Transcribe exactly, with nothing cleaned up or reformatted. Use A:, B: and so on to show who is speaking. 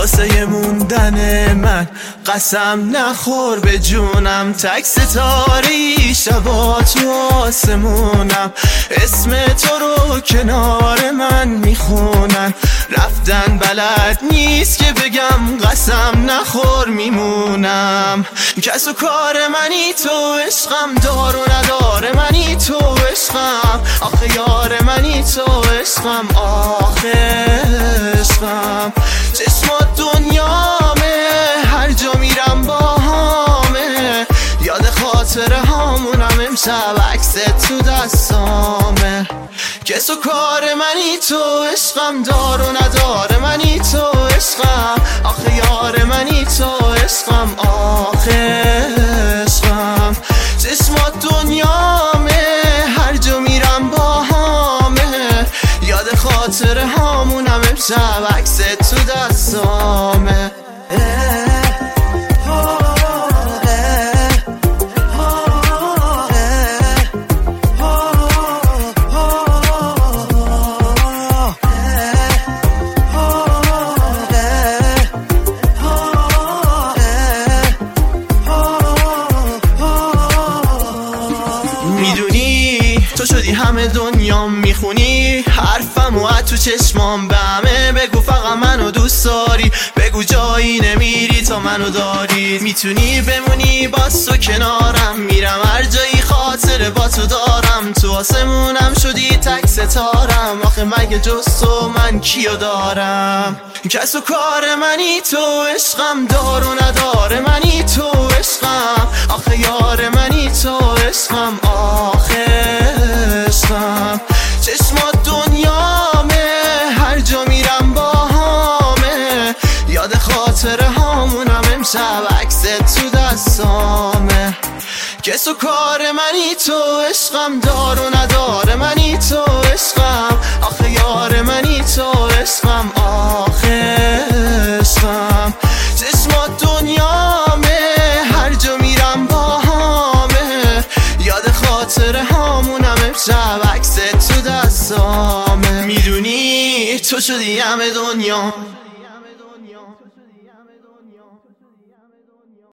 A: واسه موندن من قسم نخور به جونم، تک ستاره شبا تو آسمونم، اسم تو رو کنار من میخونن، رفتن بلد نیست که بگم قسم نخور میمونم. کس و کار منی تو عشقم، دار و نداره منی تو عشقم، آخه یار منی تو عشقم، آخه عشقم. چشمات دنیامه، هر جا میرم با همه، یاد خاطره هامونم، امشب عکس تو دستامه. کس و کار منی تو عشقم، دار و نداره منی تو عشقم، آخه یار منی تو عشقم، آخه عشقم. چشمات دنیامه، هر جا میرم با همه، یاد خاطره هامونم، امشب عکس تو دستامه. میدونی تو شدی همه دنیا، میخونی حرفم و تو چشمام، به همه بگو فقط منو دوست داری، بگو جایی نمیری تا منو داری. میتونی بمونی باز تو کنارم، میرم هر جایی خاطره با تو دارم، تو آسمونم شدی تک ستارم، آخه مگه جز تو من کیو دارم. کس و کار منی تو عشقم، دار و نداره منی تو عشقم، آخه یار منی تو عشقم، آخه عشقم. چشمات دنیامه، هر جا میرم با همه، یاد خاطره هامونم، امشب عکس تو دستامه. کس و کار منی تو عشقم، دار و نداره منی تو عشقم، آخه یار منی تو عشقم، آخه عشقم. چشمات دنیامه، هر جا میرم با همه، یاد خاطره هامونم، امشب عکس تو دستامه. میدونی تو شدی همه دنیا.